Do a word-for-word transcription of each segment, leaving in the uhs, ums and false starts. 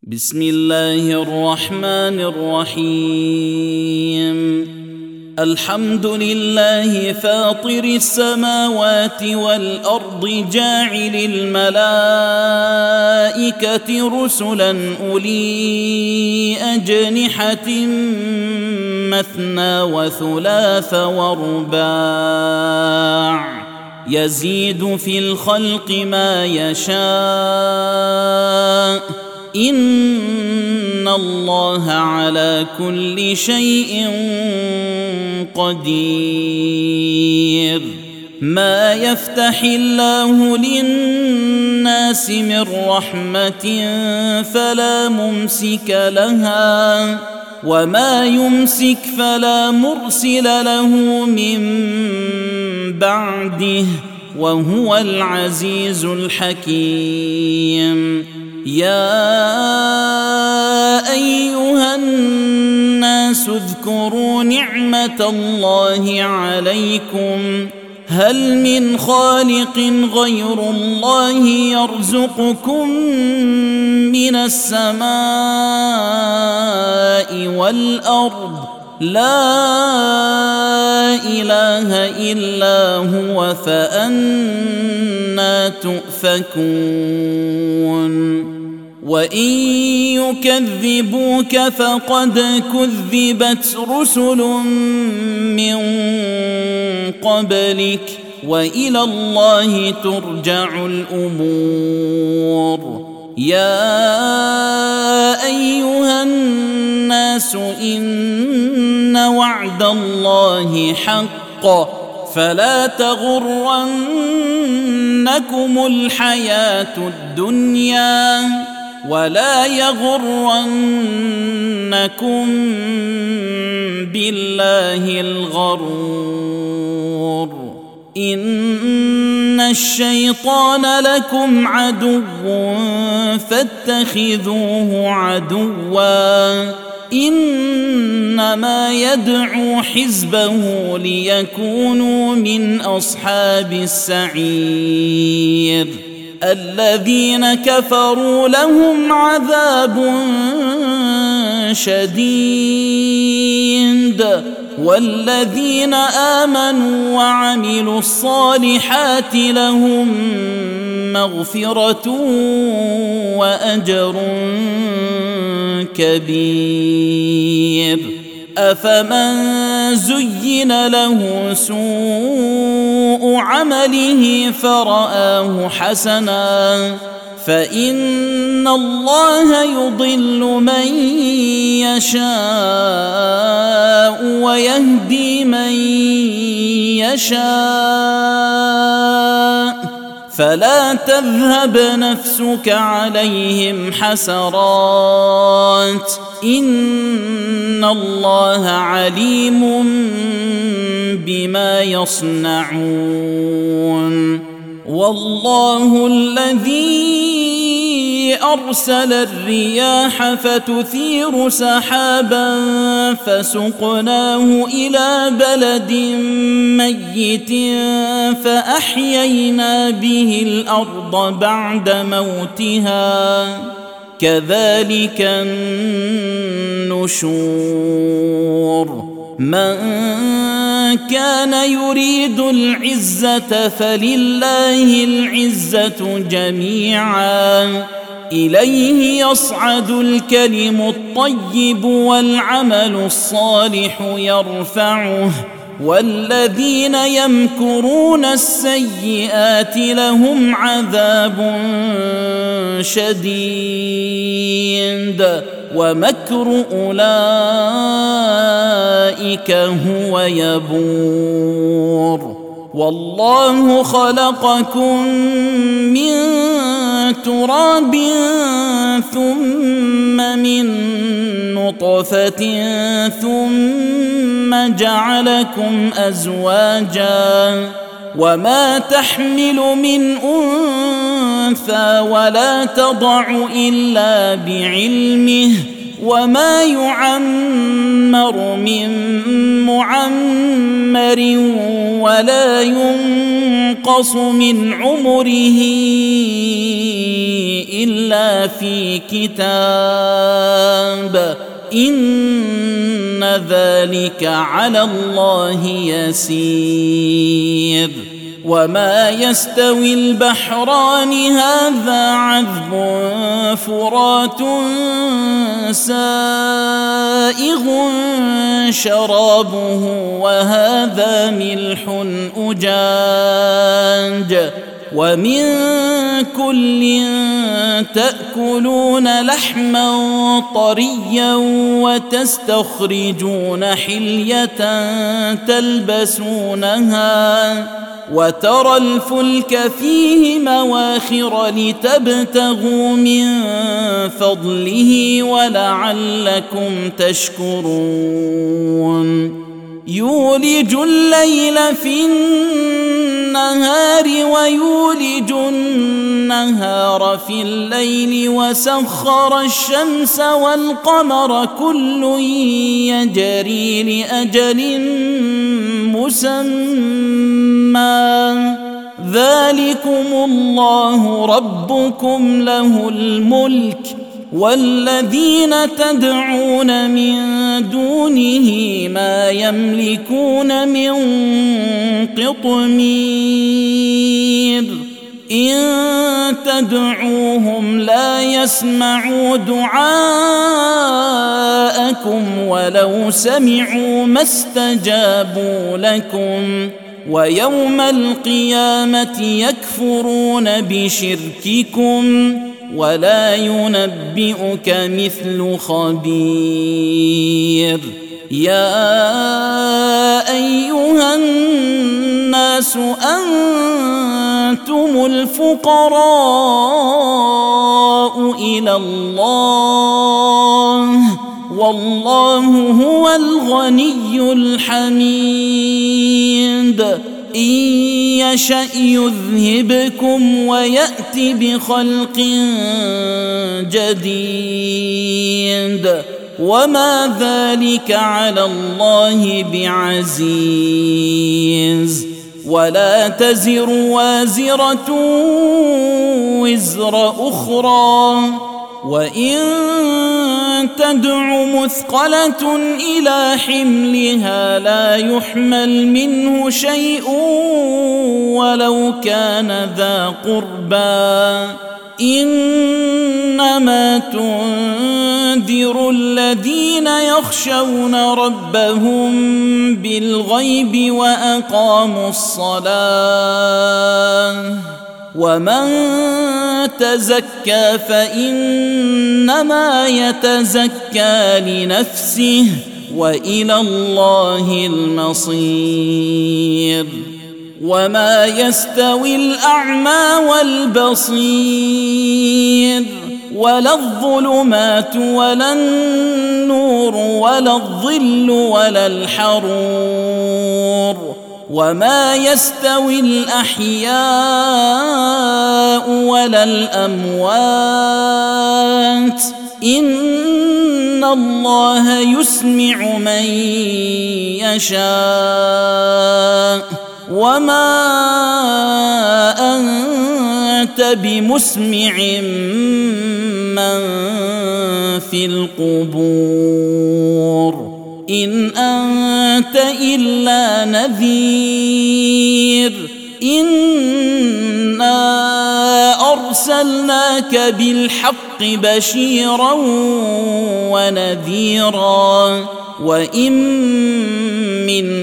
بسم الله الرحمن الرحيم. الحمد لله فاطر السماوات والأرض جاعل الملائكة رسلا أولي أجنحة مثنى وثلاث ورباع يزيد في الخلق ما يشاء إن الله على كل شيء قدير. ما يفتح الله للناس من رحمة فلا ممسك لها وما يمسك فلا مرسل له من بعده وهو العزيز الحكيم. يا أيها الناس اذكروا نعمة الله عليكم هل من خالق غير الله يرزقكم من السماء والأرض لا إله إلا هو فأنى تؤفكون. وإن يكذبوك فقد كذبت رسل من قبلك وإلى الله ترجع الأمور. يا أيها الناس إن وعد الله حق فلا تغرنكم الحياة الدنيا ولا يغرنكم بالله الغرور. إن الشيطان لكم عدو فاتخذوه عدوا إنما يدعو حزبه ليكونوا من أصحاب السعير. الذين كفروا لهم عذاب شديد والذين آمنوا وعملوا الصالحات لهم مغفرة وأجر كبير. أفمن زين له سوء عمله فرآه حسنا فإن الله يضل من يشاء ويهدي من يشاء فلا تذهب نفسك عليهم حسرات إن الله عليم بما يصنعون. والله الذي أرسل الرياح فتثير سحابا فسقناه إلى بلد ميت فأحيينا به الأرض بعد موتها كذلك النشور. من كان يريد العزة فلله العزة جميعا إليه يصعد الكلم الطيب والعمل الصالح يرفعه والذين يمكرون السيئات لهم عذاب شديد ومكر أولئك هو يبور. والله خلقكم من تراب ثم من نطفة ثم جعلكم أزواجا وما تحمل من أنثى ولا تضع إلا بعلمه وما يعمر من معمر ولا ينقص من عمره إلا في كتاب إن ذلك على الله يسير. وما يستوي البحران هذا عذب فرات سائغ شرابه وهذا ملح أجاج ومن كل تأكلون لحما طريا وتستخرجون حلية تلبسونها وترى الفلك فيه مواخر لتبتغوا من فضله ولعلكم تشكرون. يولج الليل في النهار ويولج النهار في الليل وسخر الشمس والقمر كل يجري لأجل مسمى ذلكم الله ربكم له الملك والذين تدعون من دونه ما يملكون من قطمير إن تدعوهم لا يسمعوا دعاءكم ولو سمعوا ما استجابوا لكم ويوم القيامة يكفرون بشرككم ولا ينبئك مثل خبير. يا أيها الناس أنتم الفقراء إلى الله والله هو الغني الحميد. إن يشأ يذهبكم ويأت بخلق جديد وما ذلك على الله بعزيز. ولا تزر وازرة وزر أخرى وإن تدع مثقلة إلى حملها لا يحمل منه شيء ولو كان ذا قربى إنما تنذر الذين يخشون ربهم بالغيب وأقاموا الصلاة ومن تزكى فإنما يتزكى لنفسه وإلى الله المصير. وما يستوي الأعمى والبصير ولا الظلمات ولا النور ولا الظل ولا الحرور وما يستوي الأحياء ولا الأموات إن الله يسمع من يشاء وما أنت بمسمع من في القبور إن أنت إلا نذير إنا أرسلناك بالحق بشيرا ونذيرا وإن من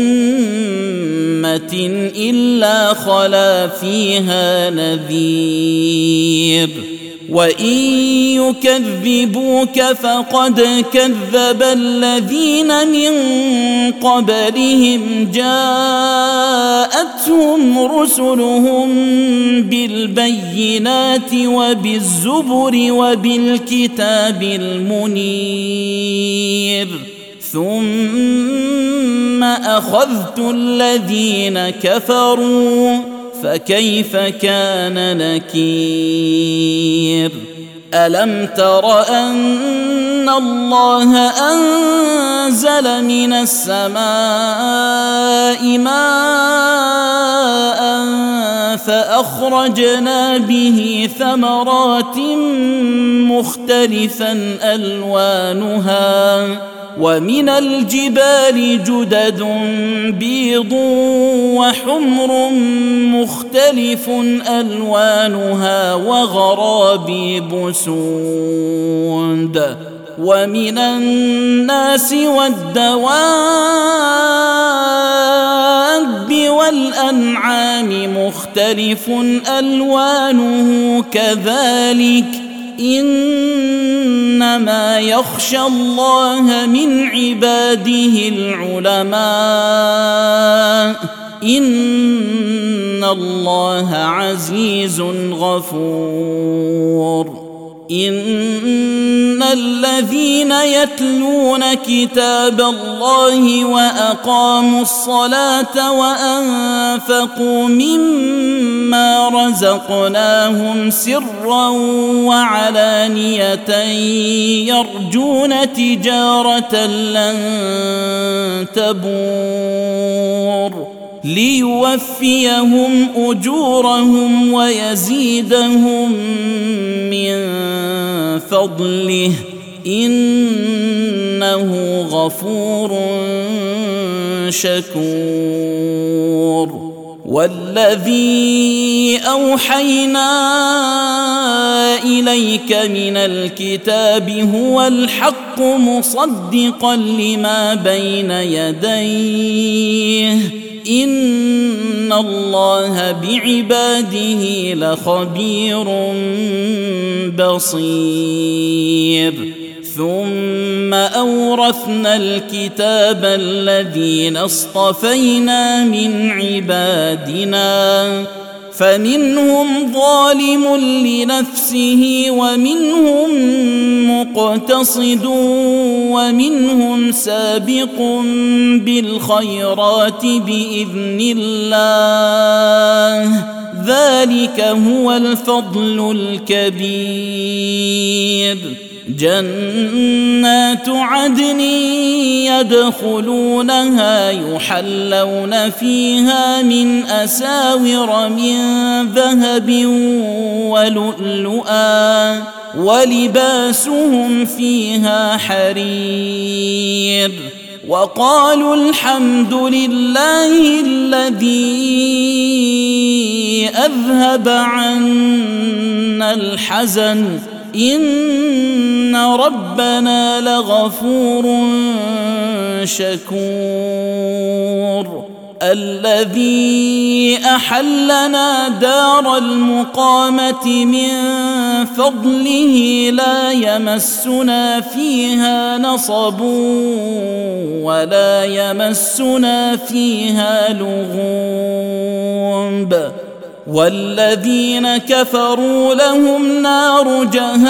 أمة إلا خلا فيها نذير وإن يكذبوك فقد كذب الذين من قبلهم جاءتهم رسلهم بالبينات وبالزبر وبالكتاب المنير ثم أخذت الذين كفروا فكيف كان نكير. ألم تر أن الله أنزل من السماء ماء فأخرجنا به ثمرات مختلفا ألوانها ومن الجبال جدد بيض وحمر مختلف ألوانها وغرابيب سود ومن الناس والدواب والأنعام مختلف ألوانه كذلك إنما يخشى الله من عباده العلماء إن الله عزيز غفور إن الذين يتلون كتاب الله وأقاموا الصلاة وأنفقوا مما رزقناهم سرا وعلانية يرجون تجارة لن تبور ليوفيهم أجورهم ويزيدهم من فضله إنه غفور شكور والذي أوحينا إليك من الكتاب هو الحق مصدقا لما بين يديه إن الله بعباده لخبير بصير ثم أورثنا الكتاب الذين اصطفينا من عبادنا فمنهم ظالم لنفسه ومنهم مقتصد ومنهم سابق بالخيرات بإذن الله ذلك هو الفضل الكبير جنات عدن يدخلونها يحلون فيها من أساور من ذهب ولؤلؤا ولباسهم فيها حرير وقالوا الحمد لله الذي أذهب عنا الحزن إن ربنا لغفور شكور الذي أحلنا دار المقامة من فضله لا يمسنا فيها نصب ولا يمسنا فيها لغوب والذين كفروا لهم نار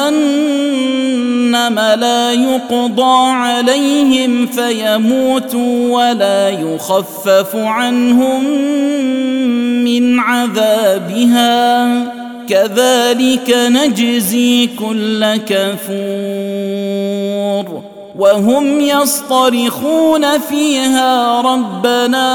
جهنم لا يقضى عليهم فيموتوا ولا يخفف عنهم من عذابها كذلك نجزي كل كفور وهم يصطرخون فيها ربنا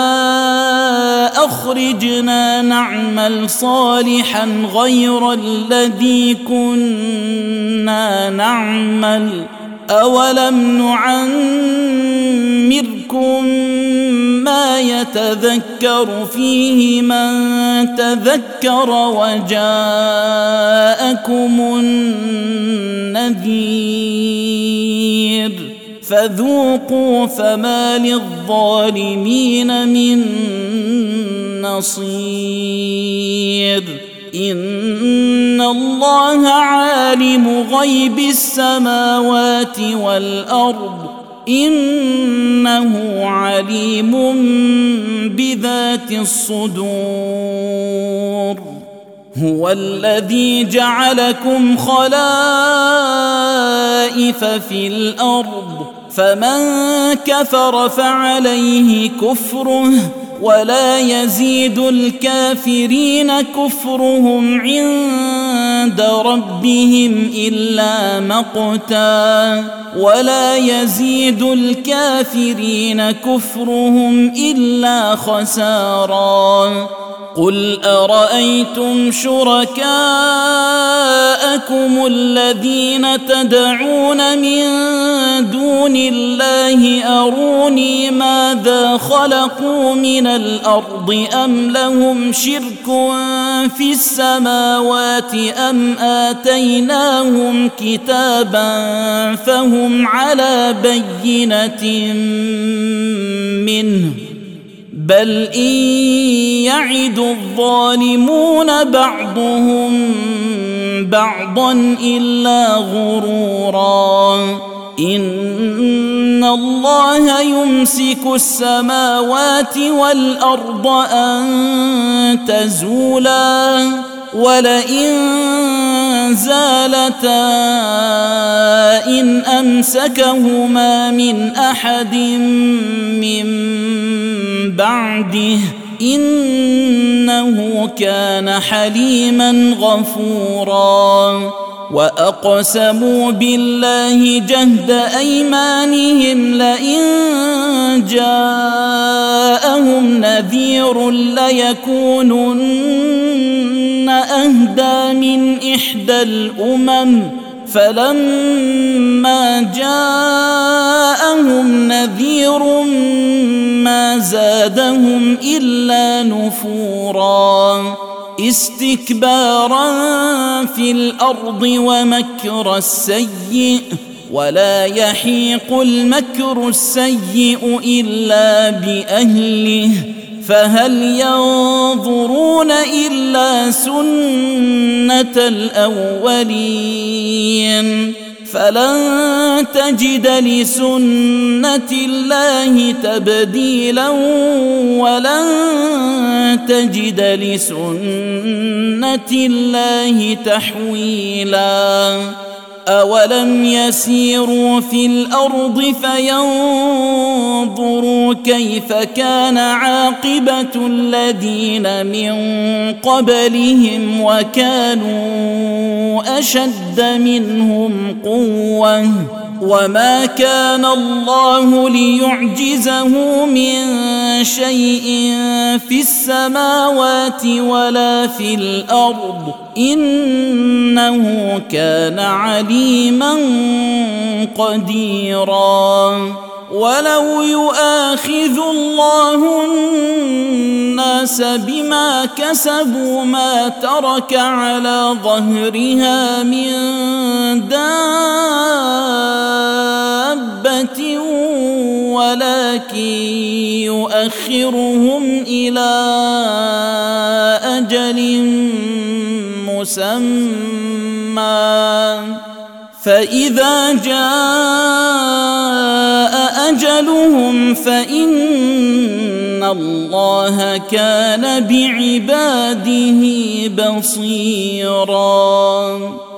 أخرجنا نعمل صالحا غير الذي كنا نعمل أولم نعمركم ما يتذكر فيه من تذكر وجاءكم النذير فذوقوا فما للظالمين من نصير إن الله عالم غيب السماوات والأرض إنه عليم بذات الصدور هو الذي جعلكم خلائف في الأرض فمن كفر فعليه كفره ولا يزيد الكافرين كفرهم عند عند ربهم إلا مقتا ولا يزيد الكافرين كفرهم إلا خسارا قل أرأيتم شركاءكم الذين تدعون من دون الله أروني ماذا خلقوا من الأرض أم لهم شرك في السماوات أم آتيناهم كتابا فهم على بينة منه بل إن يعد الظالمون بعضهم بعضا إلا غرورا إن الله يمسك السماوات والأرض أن تزولا ولئن زالتا إن أمسكهما من أحد من بعده إنه كان حليما غفورا وأقسموا بالله جهد أيمانهم لئن جاءهم نذير ليكونن أهدى من إحدى الأمم فلما جاءهم نذير ما زادهم إلا نفورا استكبارا في الأرض ومكر السيء ولا يحيق المكر السيء إلا بأهله فهل ينظرون إلا سنة الأولين فلن تجد لسنة الله تبديلا ولن تجد لسنة الله تحويلا أولم يسيروا في الأرض فينظروا كيف كان عاقبة الذين من قبلهم وكانوا أشد منهم قوة وما كان الله ليعجزه من شيء في السماوات ولا في الأرض إنه كان عليما قديرا ولو يؤاخذ الله الناس بما كسبوا ما ترك على ظهرها من دابة ولكن يؤخرهم إلى أجل مسمى فإذا جاء أجلهم فإن الله كان بعباده بصيراً.